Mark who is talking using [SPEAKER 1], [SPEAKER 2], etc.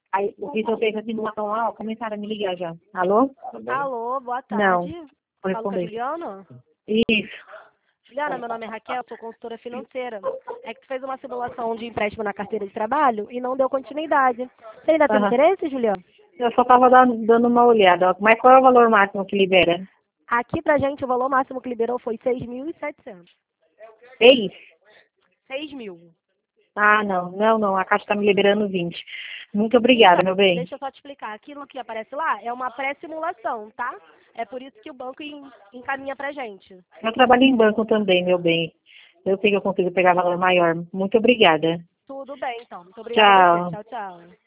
[SPEAKER 1] Aí o Vitor fez a simulação lá, ó, começaram a me ligar já. Alô?
[SPEAKER 2] Alô, boa tarde.
[SPEAKER 1] Não, vou
[SPEAKER 2] Falo com a
[SPEAKER 1] responder.
[SPEAKER 2] Juliana?
[SPEAKER 1] Isso.
[SPEAKER 2] Juliana, meu nome é Raquel, sou consultora financeira. É que tu fez uma simulação de empréstimo na carteira de trabalho e não deu continuidade. Você ainda tem
[SPEAKER 1] Aham.
[SPEAKER 2] interesse, Juliana?
[SPEAKER 1] Eu só tava dando uma olhada, ó. Mas qual é o valor máximo que libera?
[SPEAKER 2] Aqui pra gente o valor máximo que liberou foi 6.700.
[SPEAKER 1] É isso.
[SPEAKER 2] 6 mil.
[SPEAKER 1] Ah, não. A Caixa tá me liberando 20. Muito obrigada,
[SPEAKER 2] Então,
[SPEAKER 1] meu bem.
[SPEAKER 2] deixa eu só te explicar. Aquilo que aparece lá é uma pré-simulação, tá? É por isso que o banco encaminha pra gente.
[SPEAKER 1] Eu trabalho em banco também, meu bem. Eu sei que eu consigo pegar valor maior. Muito obrigada.
[SPEAKER 2] Tudo bem, então. Muito obrigada a você.
[SPEAKER 1] Tchau.
[SPEAKER 2] Tchau, tchau.